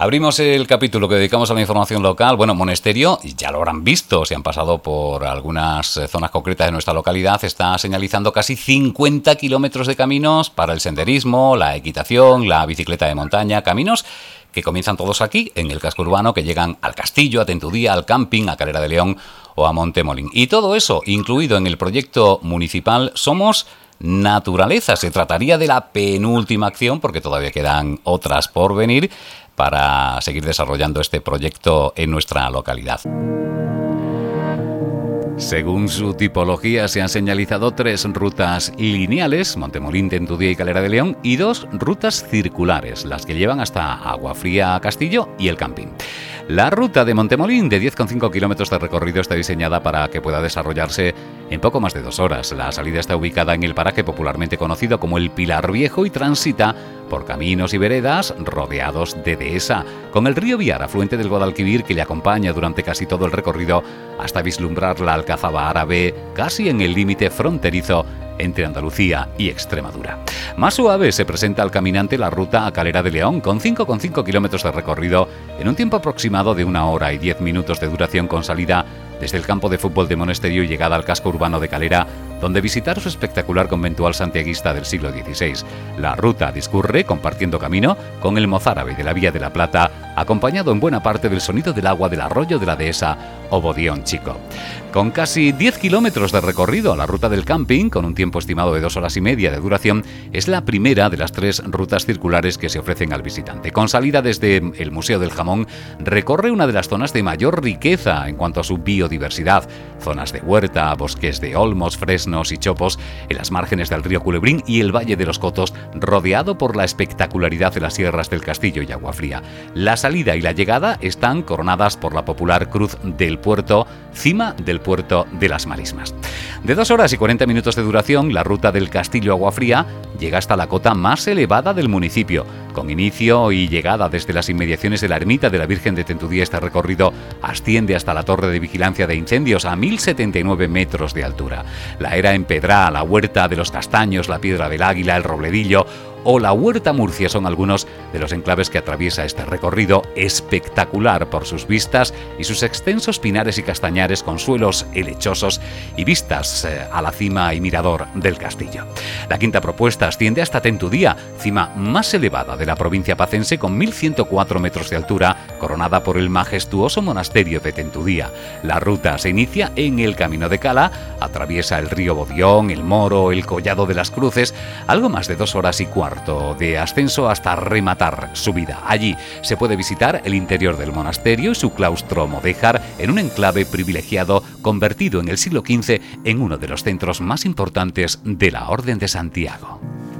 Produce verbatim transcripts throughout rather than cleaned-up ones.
Abrimos el capítulo que dedicamos a la información local. Bueno, Monesterio, ya lo habrán visto, si han pasado por algunas zonas concretas de nuestra localidad, está señalizando casi cincuenta kilómetros de caminos para el senderismo, la equitación, la bicicleta de montaña, caminos que comienzan todos aquí, en el casco urbano, que llegan al Castillo, a Tentudía, al Camping, a Calera de León o a Montemolín. Y todo eso incluido en el proyecto municipal Somos Naturaleza. Se trataría de la penúltima acción, porque todavía quedan otras por venir, para seguir desarrollando este proyecto en nuestra localidad. Según su tipología, se han señalizado tres rutas lineales, Montemolín, Tentudía y Calera de León, y dos rutas circulares, las que llevan hasta Aguafría, Castillo y el Camping. La ruta de Montemolín, de diez coma cinco kilómetros de recorrido, está diseñada para que pueda desarrollarse en poco más de dos horas. La salida está ubicada en el paraje popularmente conocido como el Pilar Viejo y transita por caminos y veredas rodeados de dehesa, con el río Viar, afluente del Guadalquivir, que le acompaña durante casi todo el recorrido hasta vislumbrar la Alcazaba Árabe, casi en el límite fronterizo entre Andalucía y Extremadura. Más suave se presenta al caminante la ruta a Calera de León, con cinco coma cinco kilómetros de recorrido en un tiempo aproximado de una hora y diez minutos de duración, con salida desde el campo de fútbol de Monesterio y llegada al casco urbano de Calera, donde visitar su espectacular conventual santiaguista del siglo dieciséis. La ruta discurre compartiendo camino con el mozárabe de la Vía de la Plata, acompañado en buena parte del sonido del agua del arroyo de la Dehesa o Bodión Chico. Con casi diez kilómetros de recorrido, la ruta del Camping, con un tiempo estimado de dos horas y media de duración, es la primera de las tres rutas circulares que se ofrecen al visitante. Con salida desde el Museo del Jamón, recorre una de las zonas de mayor riqueza en cuanto a su biodiversidad, zonas de huerta, bosques de olmos, fresnos y chopos en las márgenes del río Culebrín y el Valle de los Cotos, rodeado por la espectacularidad de las sierras del Castillo y Aguafría. La salida y la llegada están coronadas por la popular Cruz del Puerto, cima del puerto de las Marismas. De dos horas y cuarenta minutos de duración, la ruta del Castillo Aguafría llega hasta la cota más elevada del municipio. Con inicio y llegada desde las inmediaciones de la ermita de la Virgen de Tentudía, este recorrido asciende hasta la torre de vigilancia de incendios a mil setenta y nueve metros de altura. La Era en Pedrá, la Huerta de los Castaños, la Piedra del Águila, el Robledillo o la Huerta Murcia son algunos de los enclaves que atraviesa este recorrido, espectacular por sus vistas y sus extensos pinares y castañares con suelos helechosos y vistas eh, a la cima y mirador del castillo. La quinta propuesta asciende hasta Tentudía, cima más elevada de la provincia pacense, con mil ciento cuatro metros de altura, coronada por el majestuoso monasterio de Tentudía. La ruta se inicia en el Camino de Cala, atraviesa el río Bodión, el Moro, el Collado de las Cruces, algo más de dos horas y cuarto de ascenso hasta rematar subida. Allí se puede visitar el interior del monasterio y su claustro mudéjar, en un enclave privilegiado convertido en el siglo quince en uno de los centros más importantes de la Orden de Santiago.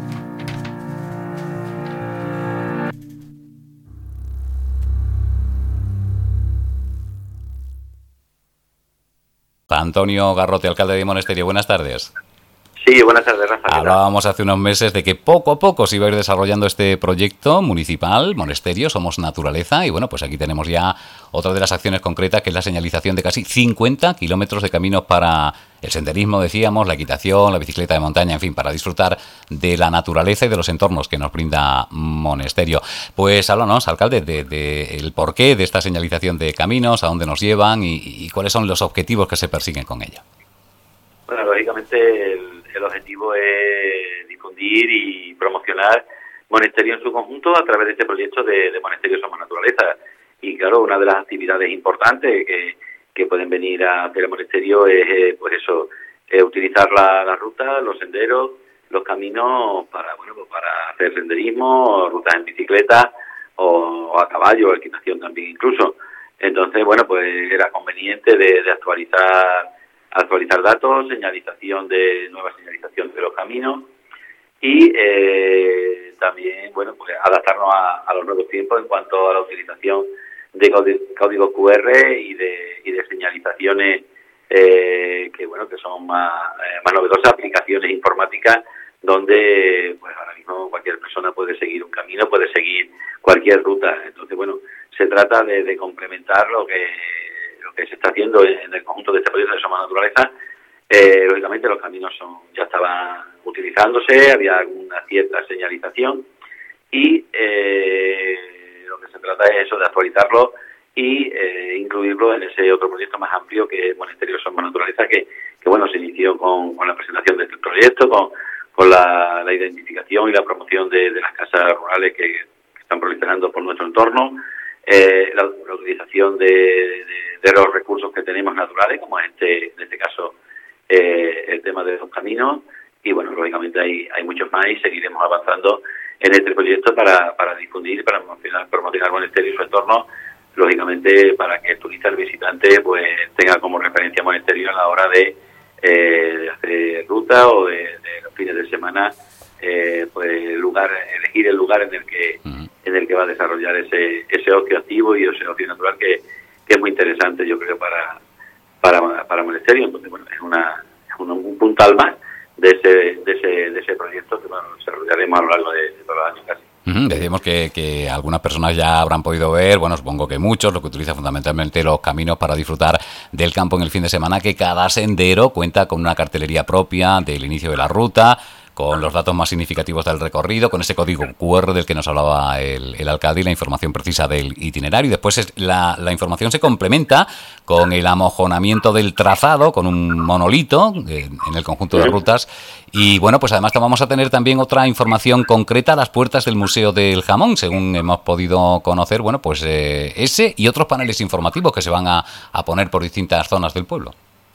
Antonio Garrote, alcalde de Monesterio, buenas tardes. Sí, buenas tardes, Rafa. Hablábamos hace unos meses de que poco a poco se iba a ir desarrollando este proyecto municipal, Monesterio, Somos Naturaleza, y bueno, pues aquí tenemos ya otra de las acciones concretas, que es la señalización de casi cincuenta kilómetros de caminos para el senderismo, decíamos, la equitación, la bicicleta de montaña, en fin, para disfrutar de la naturaleza y de los entornos que nos brinda Monesterio. Pues háblanos, alcalde, de, de el porqué de esta señalización de caminos, a dónde nos llevan y, y cuáles son los objetivos que se persiguen con ella. Bueno, lógicamente el El objetivo es difundir y promocionar Monesterio en su conjunto a través de este proyecto de, de Monesterio Somos Naturaleza. Y claro, una de las actividades importantes que, que pueden venir a hacer el Monesterio es, eh, pues eso, es utilizar la, la ruta, los senderos, los caminos para, bueno, pues para hacer senderismo, rutas en bicicleta o, o a caballo, equitación también incluso. Entonces, bueno, pues era conveniente de, de actualizar actualizar datos, señalización de nueva señalización de los caminos y eh, también, bueno, pues adaptarnos a, a los nuevos tiempos en cuanto a la utilización de código Q R y de y de señalizaciones eh, que, bueno, que son más, eh, más novedosas, aplicaciones informáticas donde, pues ahora mismo cualquier persona puede seguir un camino, puede seguir cualquier ruta. Entonces, bueno, se trata de, de complementar lo que que se está haciendo en el conjunto de este proyecto de Somos Naturaleza. Eh, lógicamente los caminos son ya estaban utilizándose, había alguna cierta señalización y eh, lo que se trata trata es eso, de actualizarlo y eh, incluirlo en ese otro proyecto más amplio que es Monasterio Somos Naturaleza, que, que bueno, se inició con, con la presentación de este proyecto, con, con la, la identificación y la promoción de, de las casas rurales que, que están proliferando por nuestro entorno, eh, la, la utilización de, de, de los recursos que tenemos naturales, como en este, en este caso eh, el tema de los caminos, y bueno, lógicamente hay, hay muchos más y seguiremos avanzando en este proyecto para, para difundir, para promocionar, promocionar el monasterio y su entorno, lógicamente para que el turista, el visitante, pues tenga como referencia monasterio a la hora de, eh, de hacer ruta o de, de los fines de semana, eh, pues el lugar, elegir el lugar en el que uh-huh. en el que va a desarrollar ese ese ocio activo y ese ocio natural que, que es muy interesante, yo creo, para para para monasterio. Entonces, bueno, es una es un, un puntal más de ese de ese de ese proyecto que bueno, desarrollaremos a lo largo de, de todos los años casi. Uh-huh. Decimos que, que algunas personas ya habrán podido ver, bueno, supongo que muchos, lo que utilizan fundamentalmente los caminos para disfrutar del campo en el fin de semana, que cada sendero cuenta con una cartelería propia del inicio de la ruta, con los datos más significativos del recorrido, con ese código cu erre del que nos hablaba el, el alcalde y la información precisa del itinerario. Y después es, la, la información se complementa con el amojonamiento del trazado, con un monolito eh, en el conjunto de rutas. Y bueno, pues además vamos a tener también otra información concreta a las puertas del Museo del Jamón, según hemos podido conocer, bueno, pues eh, ese y otros paneles informativos que se van a, a poner por distintas zonas del pueblo.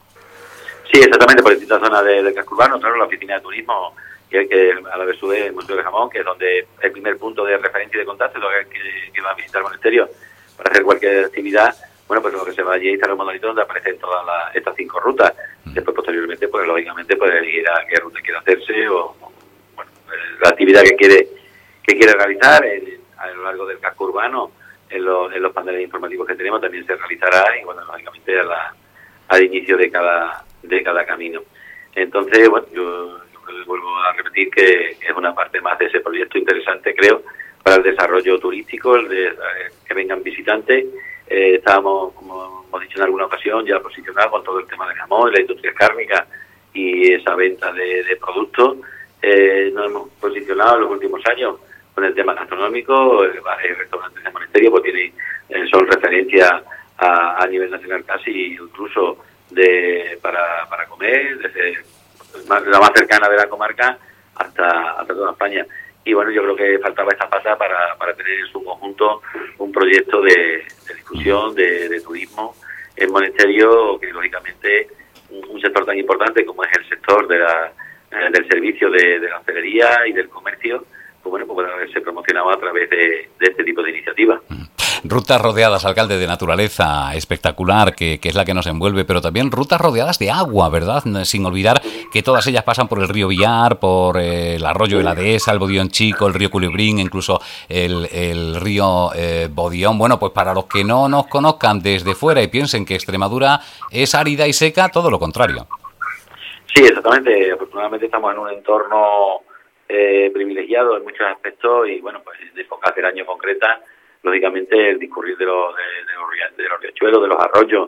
Sí, exactamente, por distintas zonas de, del casco urbano, claro, la oficina de turismo, que, que a la vez sube el Museo del Jamón, que es donde el primer punto de referencia y de contacto, lo que, que, que va a visitar el monasterio para hacer cualquier actividad. Bueno, pues lo que se va allí está el monolito donde aparecen todas la, estas cinco rutas. Después, posteriormente, pues lógicamente puede elegir a qué ruta quiere hacerse o, bueno, la actividad que quiere que quiere realizar en, a lo largo del casco urbano. En, lo, en los paneles informativos que tenemos también se realizará y, bueno, lógicamente a la, al inicio de cada de cada camino. Entonces, bueno, yo, yo vuelvo a repetir que es una parte más de ese proyecto interesante, creo, para el desarrollo turístico, el de, eh, que vengan visitantes. Eh, estábamos, como hemos dicho en alguna ocasión, ya posicionados con todo el tema del jamón, la industria cárnica y esa venta de, de productos. Eh, nos hemos posicionado en los últimos años con el tema gastronómico. El bar y restaurantes de monasterio pues tienen, eh, son referencia a, a nivel nacional casi, incluso de para, para comer, desde la más cercana de la comarca hasta, hasta toda España. Y bueno, yo creo que faltaba esta pata para, para tener en su conjunto un proyecto de, de difusión, de, de turismo en monasterio, que lógicamente un, un sector tan importante como es el sector de la, eh, del servicio de, de la hostelería y del comercio, pues bueno, pues puede haberse promocionado a través de, de este tipo de iniciativas. Rutas rodeadas, alcalde, de naturaleza espectacular, que, que es la que nos envuelve, pero también rutas rodeadas de agua, ¿verdad? Sin olvidar que todas ellas pasan por el río Villar, por eh, el arroyo de la Dehesa, el Bodión Chico, el río Culebrín, incluso el, el río eh, Bodión. Bueno, pues para los que no nos conozcan desde fuera y piensen que Extremadura es árida y seca, todo lo contrario. Sí, exactamente. Afortunadamente estamos en un entorno eh, privilegiado en muchos aspectos y, bueno, pues de épocas del año concreta, lógicamente el discurrir de los, de, de los, de los riachuelos, de los arroyos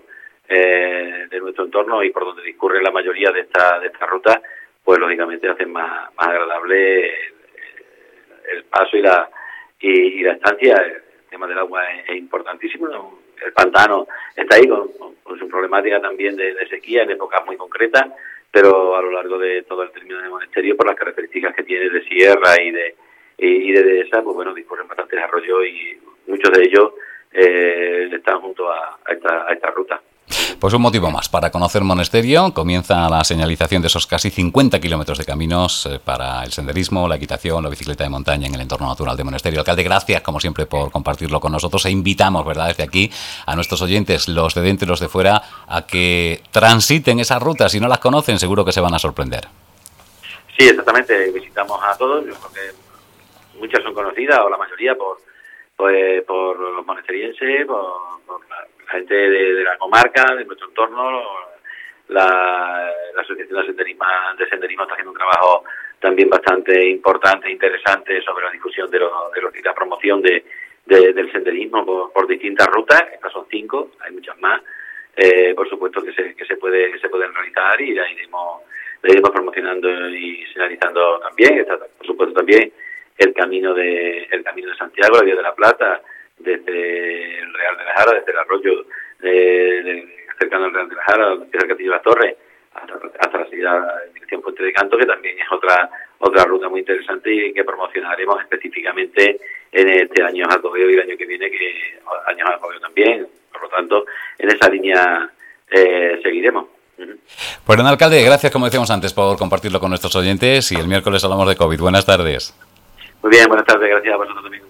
eh, de nuestro entorno y por donde discurre la mayoría de esta de esta ruta, pues lógicamente hacen más, más agradable el, el paso y la y, y la estancia. El tema del agua es, es importantísimo. El pantano está ahí con, con, con su problemática también de, de sequía en épocas muy concretas, pero a lo largo de todo el término del monasterio, por las características que tiene de sierra y de y, y de dehesa, pues bueno, discurren bastantes arroyos y muchos de ellos eh, están junto a, a, esta, a esta ruta. Pues un motivo más para conocer Monasterio. Comienza la señalización de esos casi cincuenta kilómetros de caminos eh, para el senderismo, la equitación, la bicicleta de montaña en el entorno natural de Monasterio. Alcalde, gracias como siempre por compartirlo con nosotros e invitamos, ¿verdad?, desde aquí a nuestros oyentes, los de dentro y los de fuera, a que transiten esas rutas. Si no las conocen, seguro que se van a sorprender. Sí, exactamente. Visitamos a todos. Yo creo que muchas son conocidas, o la mayoría, por pues por los monasterienses, por, por la, la gente de, de la comarca, de nuestro entorno. La, la Asociación de Senderismo, de Senderismo está haciendo un trabajo también bastante importante e interesante sobre la difusión de, lo, de, lo, de la promoción de, de, del senderismo por, por distintas rutas. Estas son cinco, hay muchas más. Eh, por supuesto que se que se puede que se pueden realizar y la iremos, la iremos promocionando y señalizando también. Está, por supuesto, también el camino de el camino de Santiago, la Vía de la Plata, desde el Real de la Jara, desde el arroyo de, de, cercano al Real de la Jara, donde empieza el Castillo de las Torres, hasta, hasta la salida de dirección Puente de Canto, que también es otra otra ruta muy interesante y que promocionaremos específicamente en este año Jacobeo y el año que viene, que año Jacobeo también. Por lo tanto, en esa línea eh, seguiremos. Uh-huh. Pues, don alcalde, gracias, como decíamos antes, por compartirlo con nuestros oyentes, y el miércoles hablamos de COVID. Buenas tardes. Muy bien, buenas tardes, gracias a vosotros también.